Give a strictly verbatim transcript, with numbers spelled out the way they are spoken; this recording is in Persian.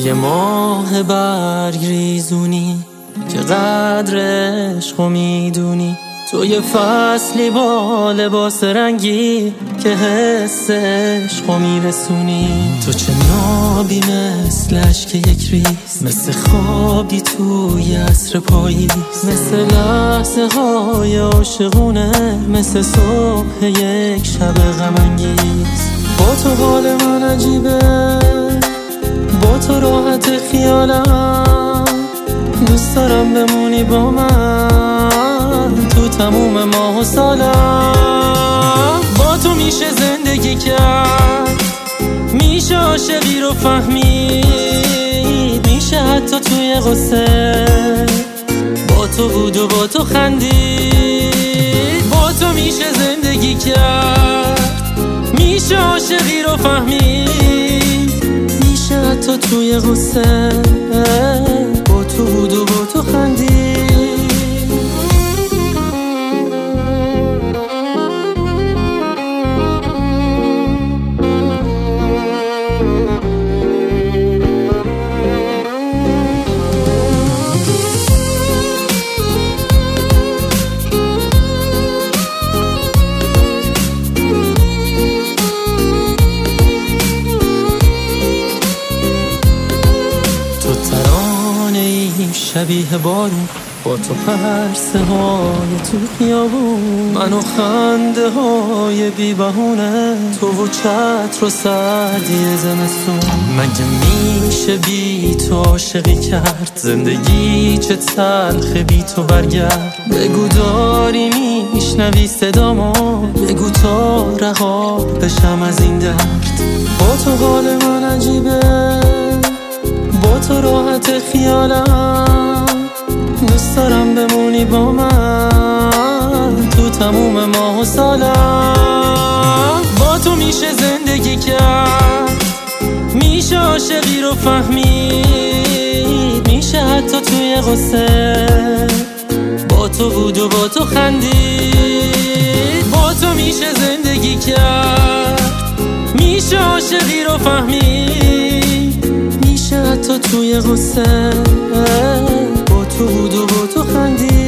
یه ماه برگ ریزونی که قدر عشقو میدونی، تو یه فصلی با لباس رنگی که حس عشقو میرسونی. تو چه نابی مثل عشق یک ریز، مثل خوابی توی عصر پاییز، مثل لحظه های عاشقونه، مثل صبح یک شب غم انگیز. با تو حال من عجیبه، با تو راحت خیالم، دوست دارم بمونی با من تو تموم ماه و سالم. با تو میشه زندگی کرد، میشه عاشقی رو فهمید، میشه حتی توی غصه با تو بود و با تو خندید. با تو میشه زندگی کرد، میشه عاشقی رو فهمید، میشه حتی توی غصه با تو بود و با تو خندید. شبیه بارون با تو پرسه های تو خیابون، من و خنده های بی بهونه، تو و چتر و سردی زمستون. مگه میشه بی تو عاشقی کرد، زندگی چه تلخه بی تو برگرد. بگو داری میشنوی صدامو، بگو تا رها بشم از این درد. با تو حال من عجیبه، با تو راحت خیالم، دوست دارم بمونی با من تو تموم ماه و سالم. با تو میشه زندگی کرد، میشه عاشقی رو فهمید، میشه حتی توی غصه با تو بود و با تو خندید. با تو میشه زندگی کرد، میشه عاشقی رو فهمید، میشه حتی توی غصه با تو بود و با تو خندید.